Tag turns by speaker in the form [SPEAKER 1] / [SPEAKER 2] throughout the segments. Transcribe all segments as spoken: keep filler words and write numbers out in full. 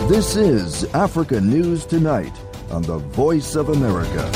[SPEAKER 1] This is Africa News Tonight on the Voice of America.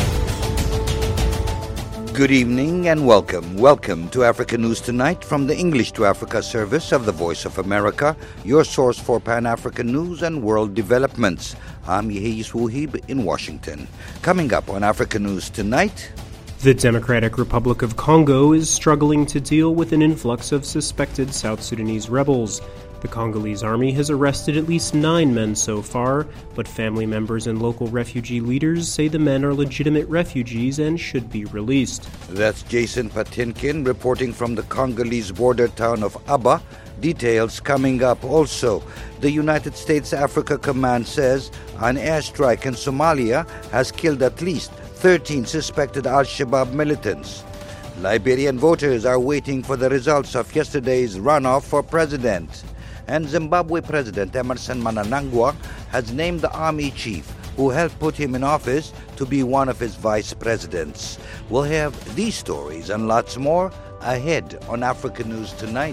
[SPEAKER 2] Good evening and welcome. Welcome to Africa News Tonight from the English to Africa service of the Voice of America, your source for Pan-African news and world developments. I'm Yehis Wuhib in Washington. Coming up on Africa News Tonight...
[SPEAKER 3] The Democratic Republic of Congo is struggling to deal with an influx of suspected South Sudanese rebels. The Congolese army has arrested at least nine men so far, but family members and local refugee leaders say the men are legitimate refugees and should be released.
[SPEAKER 2] That's Jason Patinkin reporting from the Congolese border town of Aba. Details coming up also. The United States Africa Command says an airstrike in Somalia has killed at least thirteen suspected Al-Shabaab militants. Liberian voters are waiting for the results of yesterday's runoff for president. And Zimbabwe President Emmerson Mnangagwa has named the army chief who helped put him in office to be one of his vice presidents. We'll have these stories and lots more ahead on Africa News Tonight.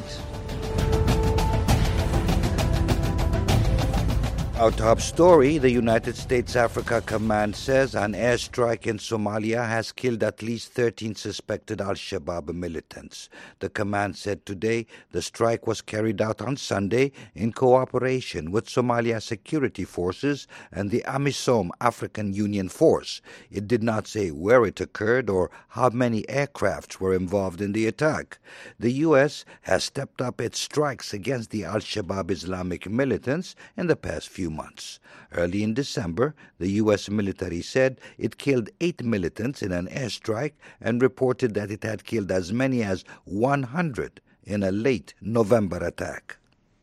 [SPEAKER 2] Our top story, the United States Africa Command says an airstrike in Somalia has killed at least thirteen suspected Al-Shabaab militants. The command said today the strike was carried out on Sunday in cooperation with Somalia security forces and the AMISOM African Union Force. It did not say where it occurred or how many aircrafts were involved in the attack. The U S has stepped up its strikes against the Al-Shabaab Islamic militants in the past few months. Early in December, the U S military said it killed eight militants in an airstrike and reported that it had killed as many as one hundred in a late November attack.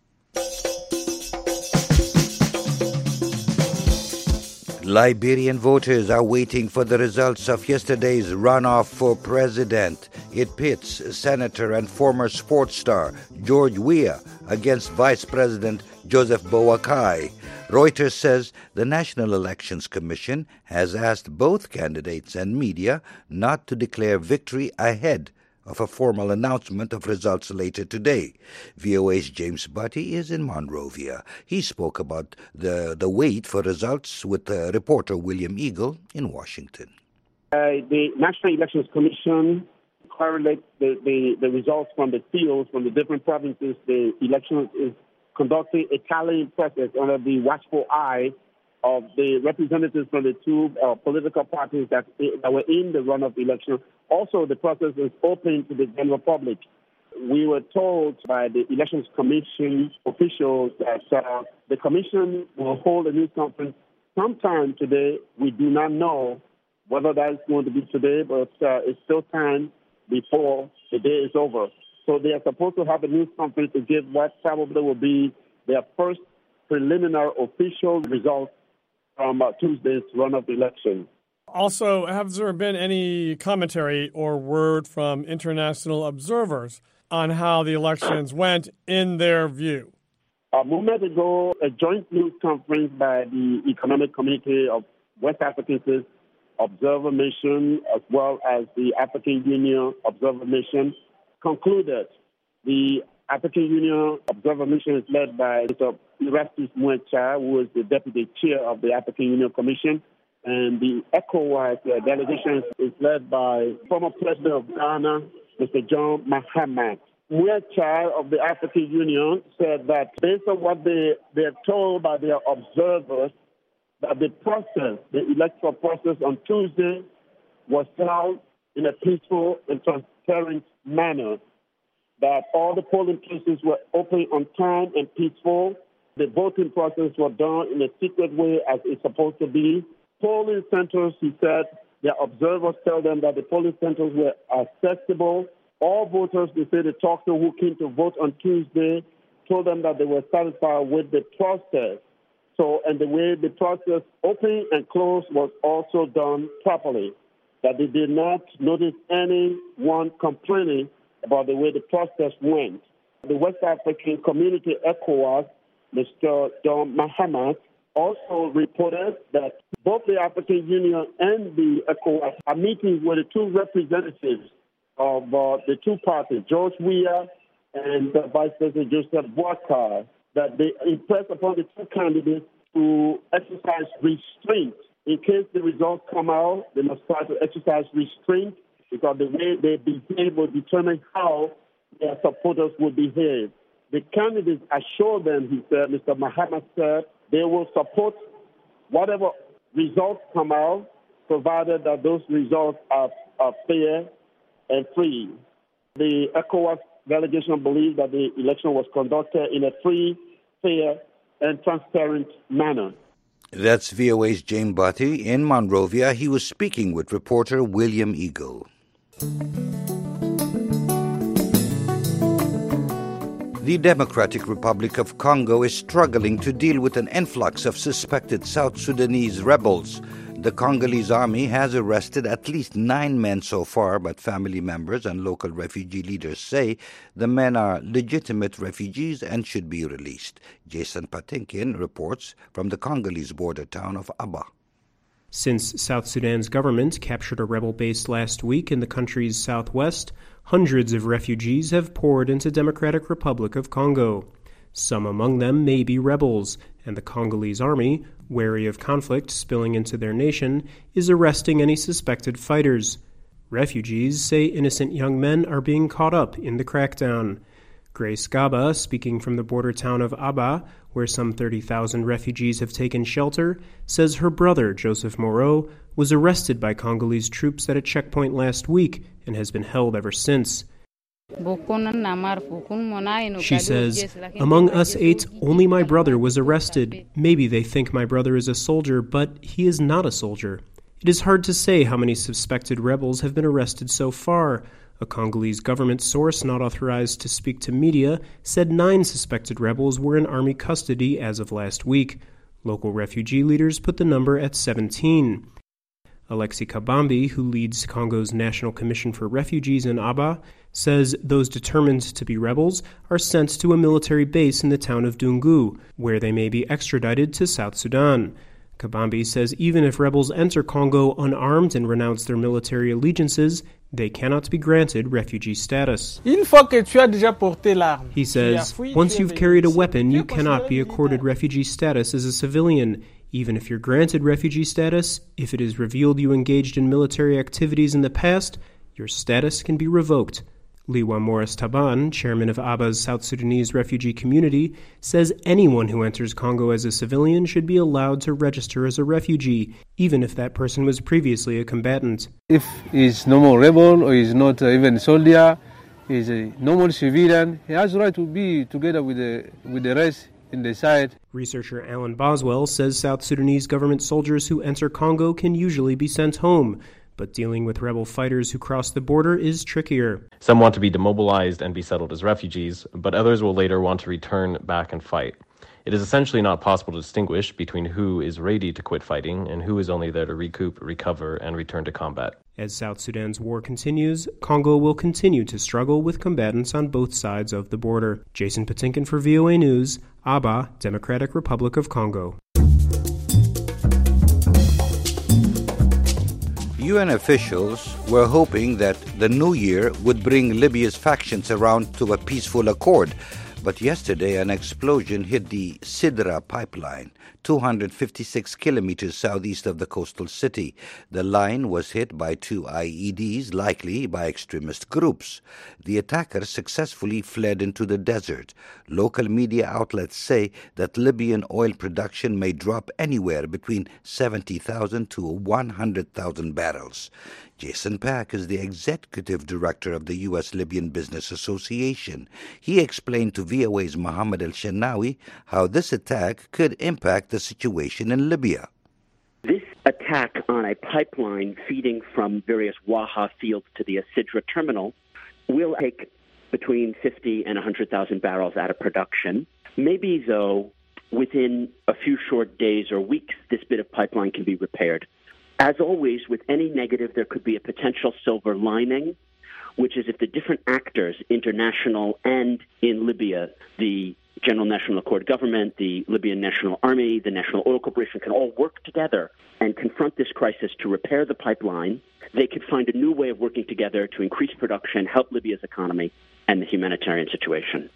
[SPEAKER 2] Liberian voters are waiting for the results of yesterday's runoff for president. It pits Senator and former sports star George Weah against Vice President Joseph Boakai. Reuters says the National Elections Commission has asked both candidates and media not to declare victory ahead of a formal announcement of results later today. V O A's James Butty is in Monrovia. He spoke about the, the wait for results with uh, reporter William Eagle in Washington.
[SPEAKER 4] Uh, the National Elections Commission correlates the, the, the results from the fields from the different provinces. The election is conducting a tallying process under the watchful eye of the representatives from the two uh, political parties that, that were in the runoff election. Also, the process is open to the general public. We were told by the Elections Commission officials that uh, the commission will hold a news conference sometime today. We do not know whether that is going to be today, but uh, it's still time before the day is over. So they are supposed to have a news conference to give what probably will be their first preliminary official results from uh, Tuesday's runoff election.
[SPEAKER 5] Also, has there been any commentary or word from international observers on how the elections went in their view?
[SPEAKER 4] A moment ago, a joint news conference by the Economic Community of West African States Observer Mission as well as the African Union Observer Mission concluded. The African Union Observer Mission is led by Mister Erastus Mwencha, who is the deputy chair of the African Union Commission, and the ECOWAS uh, delegation is led by former president of Ghana, Mister John Mahama. Mwencha of the African Union said that based on what they, they are told by their observers, that the process, the electoral process on Tuesday was held in a peaceful and transparent manner, that all the polling places were open on time and peaceful. The voting process was done in a secret way as it's supposed to be. Polling centers, he said, the observers tell them that the polling centers were accessible. All voters, they say they talked to who came to vote on Tuesday, told them that they were satisfied with the process. So, and the way the process opened and closed was also done properly, that they did not notice anyone complaining about the way the process went. The West African Community ECOWAS, Mister John Mahama, also reported that both the African Union and the ECOWAS are meeting with the two representatives of uh, the two parties, George Weah and uh, Vice President Joseph Boakai, that they impress upon the two candidates to exercise restraint. In case the results come out, they must try to exercise restraint because the way they behave will determine how their supporters will behave. The candidates assure them, he said, Mister Mahama said, they will support whatever results come out, provided that those results are, are fair and free. The ECOWAS delegation believed that the election was conducted in a free, fair, and transparent manner.
[SPEAKER 2] That's V O A's James Butty. In Monrovia, he was speaking with reporter William Eagle. The Democratic Republic of Congo is struggling to deal with an influx of suspected South Sudanese rebels. The Congolese army has arrested at least nine men so far, but family members and local refugee leaders say the men are legitimate refugees and should be released. Jason Patinkin reports from the Congolese border town of Aba.
[SPEAKER 3] Since South Sudan's government captured a rebel base last week in the country's southwest, hundreds of refugees have poured into Democratic Republic of Congo. Some among them may be rebels, and the Congolese army, wary of conflict spilling into their nation, is arresting any suspected fighters. Refugees say innocent young men are being caught up in the crackdown. Grace Gaba, speaking from the border town of Aba, where some thirty thousand refugees have taken shelter, says her brother, Joseph Moreau, was arrested by Congolese troops at a checkpoint last week and has been held ever since. She says, among us eight, only my brother was arrested. Maybe they think my brother is a soldier, but he is not a soldier. It is hard to say how many suspected rebels have been arrested so far. A Congolese government source not authorized to speak to media said nine suspected rebels were in army custody as of last week. Local refugee leaders put the number at seventeen. Alexis Kabambi, who leads Congo's National Commission for Refugees in Aba, says those determined to be rebels are sent to a military base in the town of Dungu, where they may be extradited to South Sudan. Kabambi says even if rebels enter Congo unarmed and renounce their military allegiances, they cannot be granted refugee status. He says, once you've carried a weapon, you cannot be accorded refugee status as a civilian. Even if you're granted refugee status, if it is revealed you engaged in military activities in the past, your status can be revoked. Liwa Morris Taban, chairman of Aba's South Sudanese refugee community, says anyone who enters Congo as a civilian should be allowed to register as a refugee, even if that person was previously a combatant.
[SPEAKER 6] If he's no more rebel or he's not even soldier, he's a normal civilian, he has the right to be together with the, with the rest in the side.
[SPEAKER 3] Researcher Alan Boswell says South Sudanese government soldiers who enter Congo can usually be sent home. But dealing with rebel fighters who cross the border is trickier.
[SPEAKER 7] Some want to be demobilized and be settled as refugees, but others will later want to return back and fight. It is essentially not possible to distinguish between who is ready to quit fighting and who is only there to recoup, recover, and return to combat.
[SPEAKER 3] As South Sudan's war continues, Congo will continue to struggle with combatants on both sides of the border. Jason Patinkin for V O A News, Aba, Democratic Republic of Congo.
[SPEAKER 2] U N officials were hoping that the new year would bring Libya's factions around to a peaceful accord. But yesterday, an explosion hit the Sidra pipeline, two hundred fifty-six kilometers southeast of the coastal city. The line was hit by two I E Ds, likely by extremist groups. The attackers successfully fled into the desert. Local media outlets say that Libyan oil production may drop anywhere between seventy thousand to one hundred thousand barrels. Jason Pack is the executive director of the U S Libyan Business Association. He explained to V O A's Mohammed El-Shenawi how this attack could impact the situation in Libya.
[SPEAKER 8] This attack on a pipeline feeding from various Waha fields to the Asidra terminal will take between fifty and one hundred thousand barrels out of production. Maybe, though, within a few short days or weeks, this bit of pipeline can be repaired. As always, with any negative, there could be a potential silver lining, which is if the different actors, international and in Libya, the General National Accord government, the Libyan National Army, the National Oil Corporation, can all work together and confront this crisis to repair the pipeline, they could find a new way of working together to increase production, help Libya's economy and the humanitarian situation.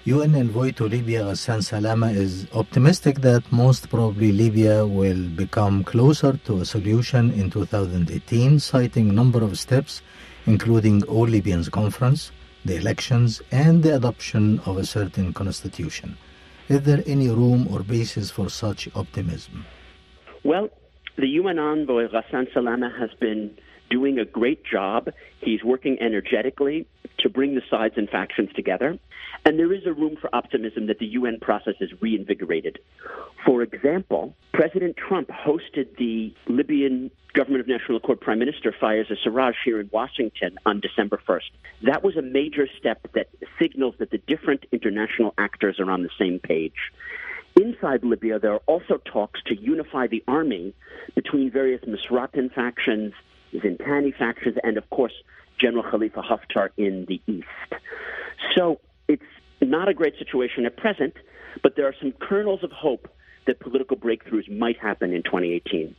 [SPEAKER 9] U N envoy to Libya, Ghassan Salama, is optimistic that most probably Libya will become closer to a solution in two thousand eighteen, citing a number of steps, including All Libyans Conference, the elections, and the adoption of a certain constitution. Is there any room or basis for such optimism?
[SPEAKER 8] Well, the U N envoy, Ghassan Salama, has been doing a great job. He's working energetically to bring the sides and factions together. And there is a room for optimism that the U N process is reinvigorated. For example, President Trump hosted the Libyan Government of National Accord Prime Minister Fayez al-Sarraj here in Washington on December first. That was a major step that signals that the different international actors are on the same page. Inside Libya, there are also talks to unify the army between various Misratan factions, Zintani factions, and, of course, General Khalifa Haftar in the east. So it's not a great situation at present, but there are some kernels of hope that political breakthroughs might happen in twenty eighteen.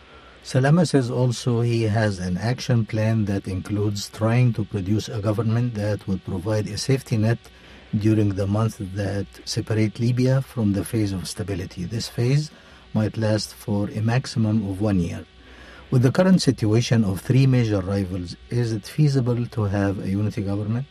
[SPEAKER 9] Salama says also he has an action plan that includes trying to produce a government that would provide a safety net during the months that separate Libya from the phase of stability. This phase might last for a maximum of one year. With the current situation of three major rivals, is it feasible to have a unity government?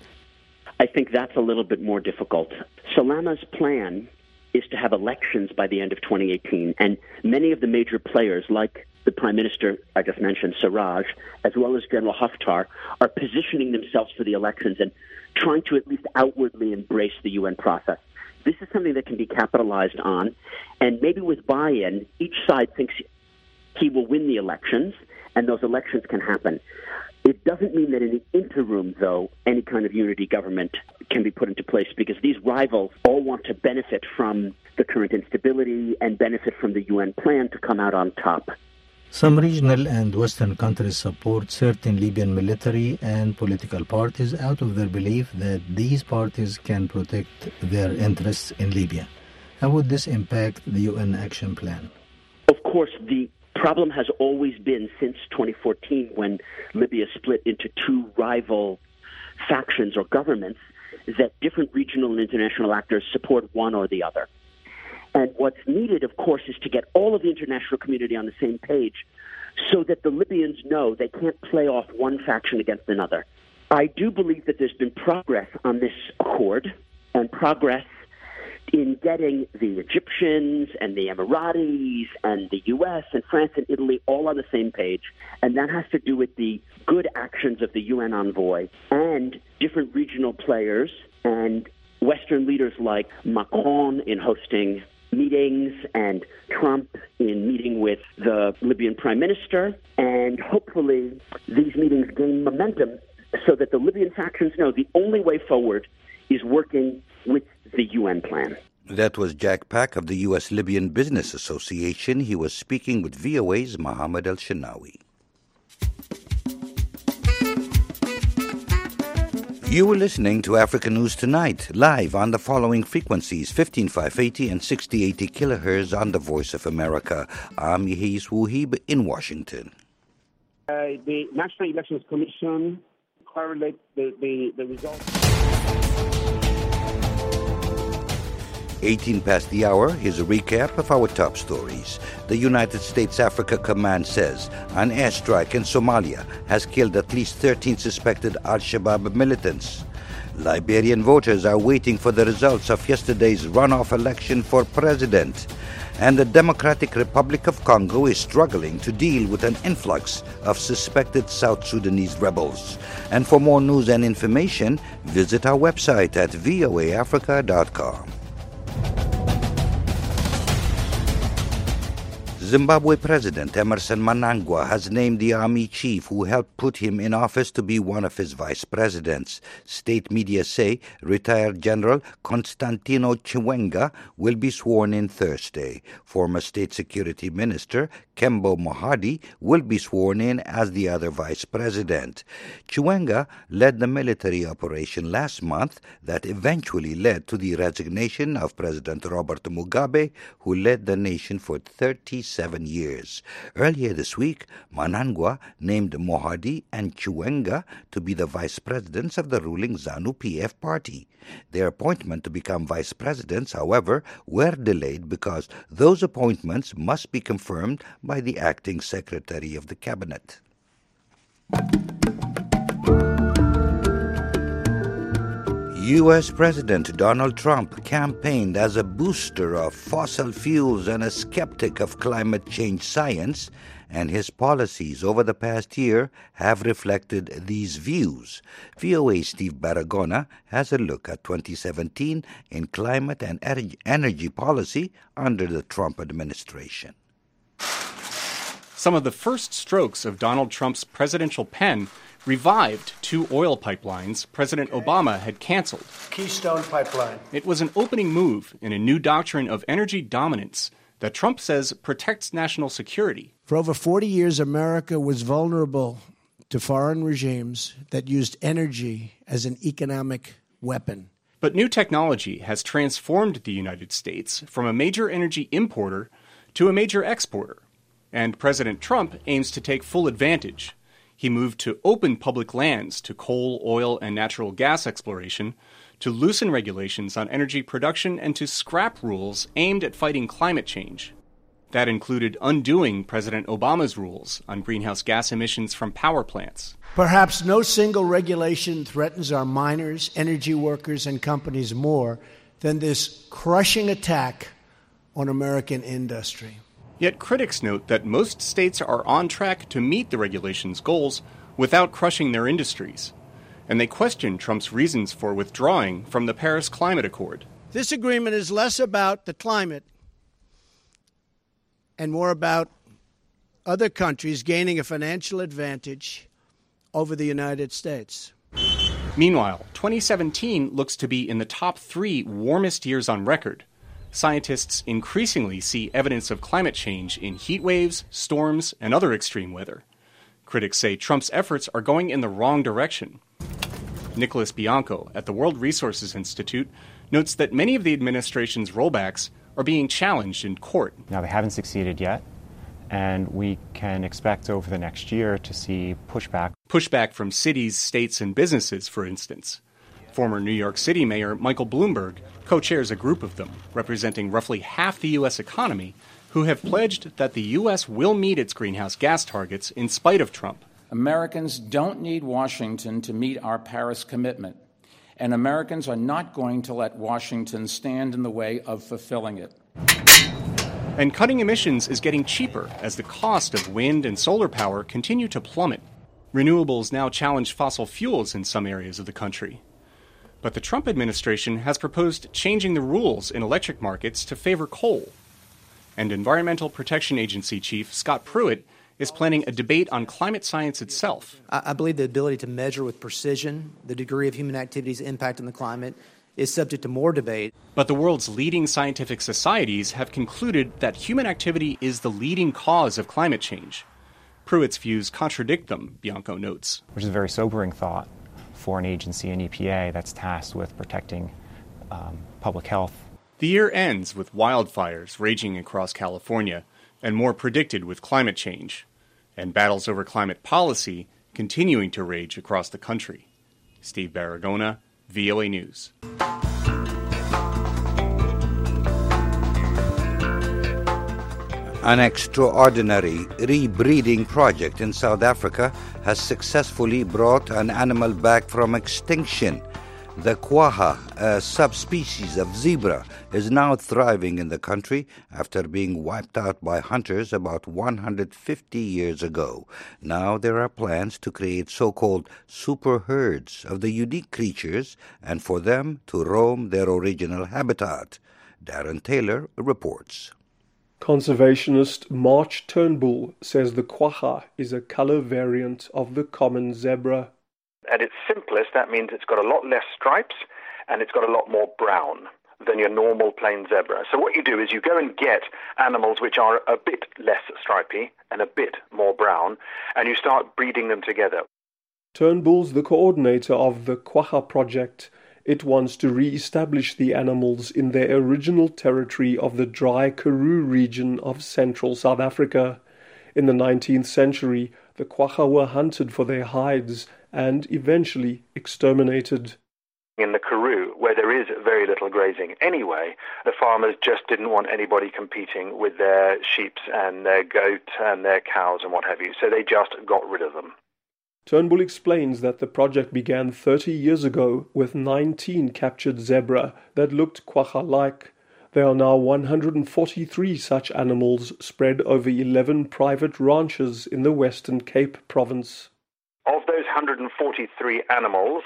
[SPEAKER 8] I think that's a little bit more difficult. Salama's plan is to have elections by the end of twenty eighteen, and many of the major players, like the Prime Minister I just mentioned, Sarraj, as well as General Haftar, are positioning themselves for the elections and trying to at least outwardly embrace the U N process. This is something that can be capitalized on, and maybe with buy-in, each side thinks he will win the elections, and those elections can happen. It doesn't mean that in the interim, though, any kind of unity government can be put into place, because these rivals all want to benefit from the current instability and benefit from the U N plan to come out on top.
[SPEAKER 9] Some regional and Western countries support certain Libyan military and political parties out of their belief that these parties can protect their interests in Libya. How would this impact the U N action plan?
[SPEAKER 8] Of course, the problem has always been since twenty fourteen, when Libya split into two rival factions or governments, that different regional and international actors support one or the other. And what's needed, of course, is to get all of the international community on the same page so that the Libyans know they can't play off one faction against another. I do believe that there's been progress on this accord, and progress in getting the Egyptians and the Emiratis and the U S and France and Italy all on the same page. And that has to do with the good actions of the U N envoy and different regional players and Western leaders like Macron in hosting meetings and Trump in meeting with the Libyan Prime Minister. And hopefully these meetings gain momentum so that the Libyan factions know the only way forward is working with the U N plan.
[SPEAKER 2] That was Jack Pack of the U S Libyan Business Association. He was speaking with V O A's Mohammed El-Shenawi. You were listening to Africa News Tonight, live on the following frequencies, fifteen five eighty and sixty eighty kilohertz on the Voice of America. I'm Yehis Wuhib in Washington.
[SPEAKER 4] Uh, the National Elections Commission correlates the, the, the results.
[SPEAKER 2] eighteen past the hour, here's a recap of our top stories. The United States Africa Command says an airstrike in Somalia has killed at least thirteen suspected al-Shabaab militants. Liberian voters are waiting for the results of yesterday's runoff election for president. And the Democratic Republic of Congo is struggling to deal with an influx of suspected South Sudanese rebels. And for more news and information, visit our website at V O A Africa dot com. Zimbabwe President Emmerson Mnangagwa has named the army chief who helped put him in office to be one of his vice presidents. State media say retired General Constantino Chiwenga will be sworn in Thursday. Former State Security Minister Kembo Mohadi will be sworn in as the other vice president. Chiwenga led the military operation last month that eventually led to the resignation of President Robert Mugabe, who led the nation for thirty-seven seven years. Earlier this week, Mnangagwa named Mohadi and Chiwenga to be the vice presidents of the ruling ZANU-P F party. Their appointment to become vice presidents, however, were delayed because those appointments must be confirmed by the acting secretary of the cabinet. U S President Donald Trump campaigned as a booster of fossil fuels and a skeptic of climate change science, and his policies over the past year have reflected these views. V O A's Steve Baragona has a look at twenty seventeen in climate and energy policy under the Trump administration.
[SPEAKER 10] Some of the first strokes of Donald Trump's presidential pen revived two oil pipelines President Obama had canceled.
[SPEAKER 11] Keystone Pipeline.
[SPEAKER 10] It was an opening move in a new doctrine of energy dominance that Trump says protects national security.
[SPEAKER 11] For over forty years, America was vulnerable to foreign regimes that used energy as an economic weapon.
[SPEAKER 10] But new technology has transformed the United States from a major energy importer to a major exporter. And President Trump aims to take full advantage. He moved to open public lands to coal, oil, and natural gas exploration, to loosen regulations on energy production, and to scrap rules aimed at fighting climate change. That included undoing President Obama's rules on greenhouse gas emissions from power plants.
[SPEAKER 11] Perhaps no single regulation threatens our miners, energy workers, and companies more than this crushing attack on American industry.
[SPEAKER 10] Yet critics note that most states are on track to meet the regulation's goals without crushing their industries. And they question Trump's reasons for withdrawing from the Paris Climate Accord.
[SPEAKER 11] This agreement is less about the climate and more about other countries gaining a financial advantage over the United States.
[SPEAKER 10] Meanwhile, twenty seventeen looks to be in the top three warmest years on record. Scientists increasingly see evidence of climate change in heat waves, storms, and other extreme weather. Critics say Trump's efforts are going in the wrong direction. Nicholas Bianco at the World Resources Institute notes that many of the administration's rollbacks are being challenged in court.
[SPEAKER 12] Now, they haven't succeeded yet, and we can expect over the next year to see pushback.
[SPEAKER 10] Pushback from cities, states, and businesses, for instance. Former New York City Mayor Michael Bloomberg co-chairs a group of them, representing roughly half the U S economy, who have pledged that the U S will meet its greenhouse gas targets in spite of Trump.
[SPEAKER 13] Americans don't need Washington to meet our Paris commitment, and Americans are not going to let Washington stand in the way of fulfilling it.
[SPEAKER 10] And cutting emissions is getting cheaper as the cost of wind and solar power continue to plummet. Renewables now challenge fossil fuels in some areas of the country. But the Trump administration has proposed changing the rules in electric markets to favor coal. And Environmental Protection Agency Chief Scott Pruitt is planning a debate on climate science itself.
[SPEAKER 14] I believe the ability to measure with precision the degree of human activity's impact on the climate is subject to more debate.
[SPEAKER 10] But the world's leading scientific societies have concluded that human activity is the leading cause of climate change. Pruitt's views contradict them, Bianco notes.
[SPEAKER 12] Which is a very sobering thought for an agency, an E P A, that's tasked with protecting um, public health.
[SPEAKER 10] The year ends with wildfires raging across California, and more predicted with climate change, and battles over climate policy continuing to rage across the country. Steve Baragona, V O A News.
[SPEAKER 2] An extraordinary rebreeding project in South Africa has successfully brought an animal back from extinction. The quagga, a subspecies of zebra, is now thriving in the country after being wiped out by hunters about one hundred fifty years ago. Now there are plans to create so-called super herds of the unique creatures and for them to roam their original habitat. Darren Taylor reports.
[SPEAKER 15] Conservationist March Turnbull says the quagga is a color variant of the common zebra.
[SPEAKER 16] At its simplest, that means it's got a lot less stripes and it's got a lot more brown than your normal plain zebra. So what you do is you go and get animals which are a bit less stripy and a bit more brown, and you start breeding them together.
[SPEAKER 15] Turnbull's the coordinator of the Quagga project. It wants to re-establish the animals in their original territory of the dry Karoo region of central South Africa. In the nineteenth century, the quagga were hunted for their hides and eventually exterminated.
[SPEAKER 16] In the Karoo, where there is very little grazing anyway, the farmers just didn't want anybody competing with their sheep and their goat and their cows and what have you, so they just got rid of them.
[SPEAKER 15] Turnbull explains that the project began thirty years ago with nineteen captured zebra that looked quagga-like. There are now one hundred forty-three such animals spread over eleven private ranches in the Western Cape province.
[SPEAKER 16] Of those one hundred forty-three animals,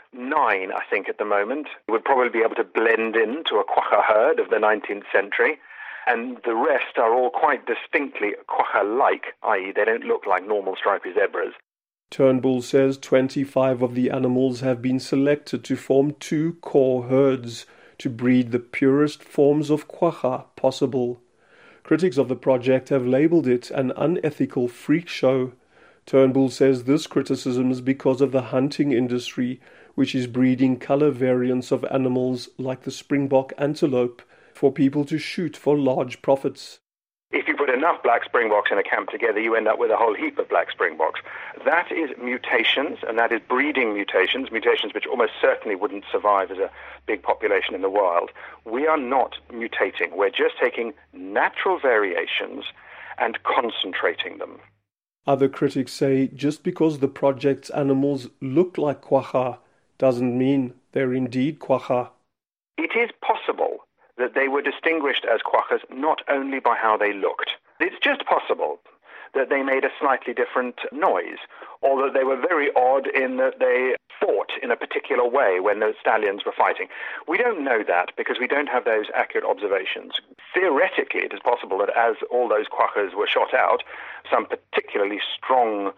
[SPEAKER 16] nine, I think, at the moment, would probably be able to blend into a quagga herd of the nineteenth century, and the rest are all quite distinctly quagga-like, that is they don't look like normal stripy zebras.
[SPEAKER 15] Turnbull says twenty-five of the animals have been selected to form two core herds to breed the purest forms of quagga possible. Critics of the project have labelled it an unethical freak show. Turnbull says this criticism is because of the hunting industry, which is breeding colour variants of animals like the springbok antelope for people to shoot for large profits.
[SPEAKER 16] If you put enough black springboks in a camp together, you end up with a whole heap of black springboks. That is mutations, and that is breeding mutations, mutations which almost certainly wouldn't survive as a big population in the wild. We are not mutating. We're just taking natural variations and concentrating them.
[SPEAKER 15] Other critics say just because the project's animals look like quagga doesn't mean they're indeed quagga.
[SPEAKER 16] It is possible that they were distinguished as quaggas not only by how they looked. It's just possible that they made a slightly different noise, or that they were very odd in that they fought in a particular way when the stallions were fighting. We don't know that because we don't have those accurate observations. Theoretically, it is possible that as all those quaggas were shot out, some particularly strong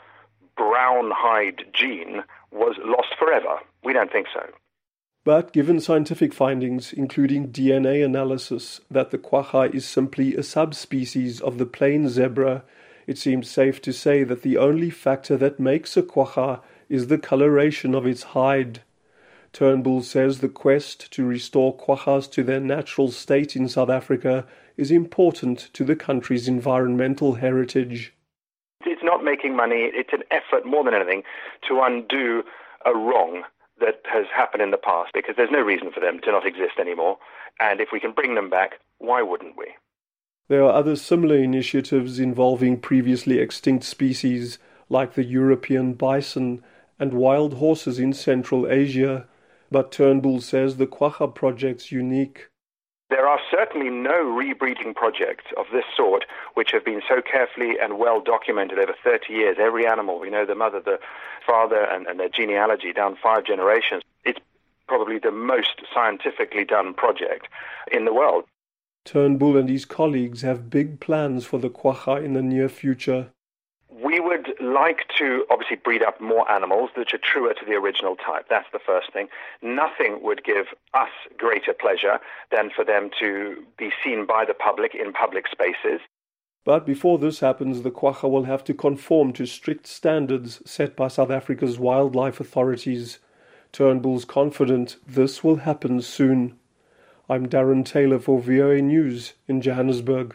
[SPEAKER 16] brown hide gene was lost forever. We don't think so.
[SPEAKER 15] But given scientific findings, including D N A analysis, that the quagga is simply a subspecies of the plain zebra, it seems safe to say that the only factor that makes a quagga is the coloration of its hide. Turnbull says the quest to restore quaggas to their natural state in South Africa is important to the country's environmental heritage.
[SPEAKER 16] It's not making money, it's an effort more than anything to undo a wrong that has happened in the past, because there's no reason for them to not exist anymore. And if we can bring them back, why wouldn't we?
[SPEAKER 15] There are other similar initiatives involving previously extinct species, like the European bison and wild horses in Central Asia. But Turnbull says the quagga project's unique.
[SPEAKER 16] There are certainly no rebreeding projects of this sort which have been so carefully and well documented over thirty years. Every animal, we know the mother, the father, and, and their genealogy down five generations. It's probably the most scientifically done project in the world.
[SPEAKER 15] Turnbull and his colleagues have big plans for the quagga in the near future.
[SPEAKER 16] We would like to obviously breed up more animals that are truer to the original type. That's the first thing. Nothing would give us greater pleasure than for them to be seen by the public in public spaces.
[SPEAKER 15] But before this happens, the quagga will have to conform to strict standards set by South Africa's wildlife authorities. Turnbull's confident this will happen soon. I'm Darren Taylor for V O A News in Johannesburg.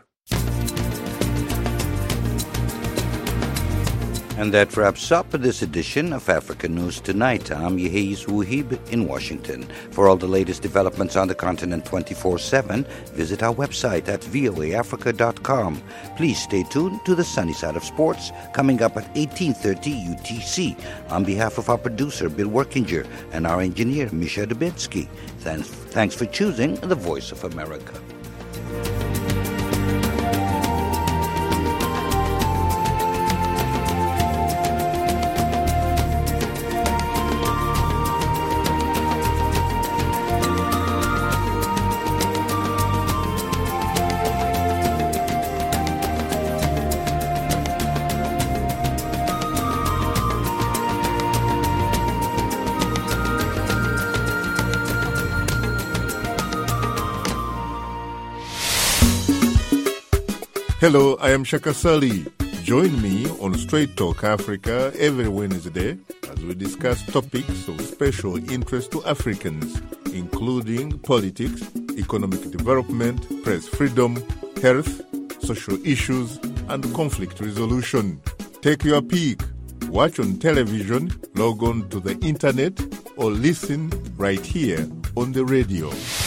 [SPEAKER 2] And that wraps up this edition of Africa News Tonight. I'm Yehiz Wuhib in Washington. For all the latest developments on the continent twenty-four seven, visit our website at voa africa dot com. Please stay tuned to the sunny side of sports, coming up at eighteen thirty U T C. On behalf of our producer, Bill Workinger, and our engineer, Misha Dubinsky, thanks, thanks for choosing the Voice of America.
[SPEAKER 17] Hello, I am Shaka Sali. Join me on Straight Talk Africa every Wednesday as we discuss topics of special interest to Africans, including politics, economic development, press freedom, health, social issues, and conflict resolution. Take your pick. Watch on television, log on to the internet, or listen right here on the radio.